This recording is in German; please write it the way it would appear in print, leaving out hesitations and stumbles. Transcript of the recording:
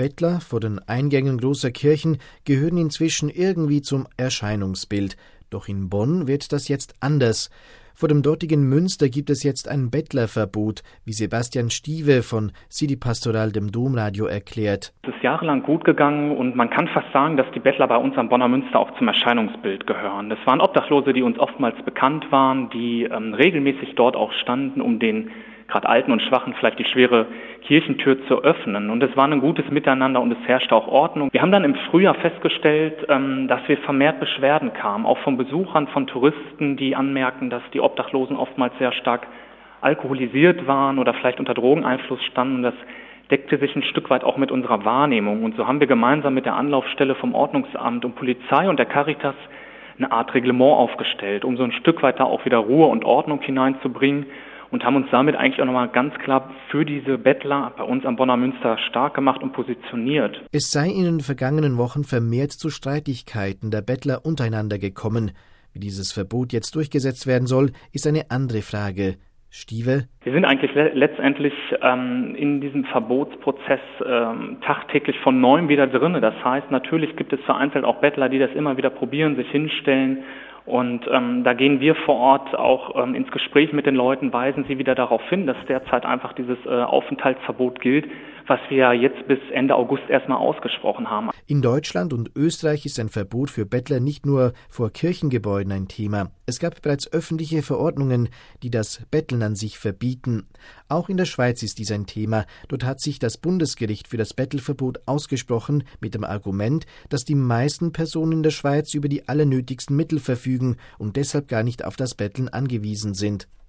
Bettler vor den Eingängen großer Kirchen gehören inzwischen irgendwie zum Erscheinungsbild. Doch in Bonn wird das jetzt anders. Vor dem dortigen Münster gibt es jetzt ein Bettlerverbot, wie Sebastian Stiewe von City Pastoral dem Domradio erklärt. Es ist jahrelang gut gegangen und man kann fast sagen, dass die Bettler bei uns am Bonner Münster auch zum Erscheinungsbild gehören. Das waren Obdachlose, die uns oftmals bekannt waren, die regelmäßig dort auch standen, um den gerade Alten und Schwachen vielleicht die schwere Kirchentür zu öffnen. Und es war ein gutes Miteinander und es herrschte auch Ordnung. Wir haben dann im Frühjahr festgestellt, dass wir vermehrt Beschwerden kamen, auch von Besuchern, von Touristen, die anmerken, dass die Obdachlosen oftmals sehr stark alkoholisiert waren oder vielleicht unter Drogeneinfluss standen. Und das deckte sich ein Stück weit auch mit unserer Wahrnehmung. Und so haben wir gemeinsam mit der Anlaufstelle vom Ordnungsamt und Polizei und der Caritas eine Art Reglement aufgestellt, um so ein Stück weit da auch wieder Ruhe und Ordnung hineinzubringen. Und haben uns damit eigentlich auch nochmal ganz klar für diese Bettler bei uns am Bonner Münster stark gemacht und positioniert. Es sei in den vergangenen Wochen vermehrt zu Streitigkeiten der Bettler untereinander gekommen. Wie dieses Verbot jetzt durchgesetzt werden soll, ist eine andere Frage. Stiewe? Wir sind eigentlich letztendlich in diesem Verbotsprozess tagtäglich von Neuem wieder drin. Das heißt, natürlich gibt es vereinzelt auch Bettler, die das immer wieder probieren, sich hinstellen. Und da gehen wir vor Ort auch ins Gespräch mit den Leuten, weisen sie wieder darauf hin, dass derzeit einfach dieses Aufenthaltsverbot gilt, was wir ja jetzt bis Ende August erstmal ausgesprochen haben. In Deutschland und Österreich ist ein Verbot für Bettler nicht nur vor Kirchengebäuden ein Thema. Es gab bereits öffentliche Verordnungen, die das Betteln an sich verbieten. Auch in der Schweiz ist dies ein Thema. Dort hat sich das Bundesgericht für das Bettelverbot ausgesprochen, mit dem Argument, dass die meisten Personen in der Schweiz über die allernötigsten Mittel verfügen und deshalb gar nicht auf das Betteln angewiesen sind.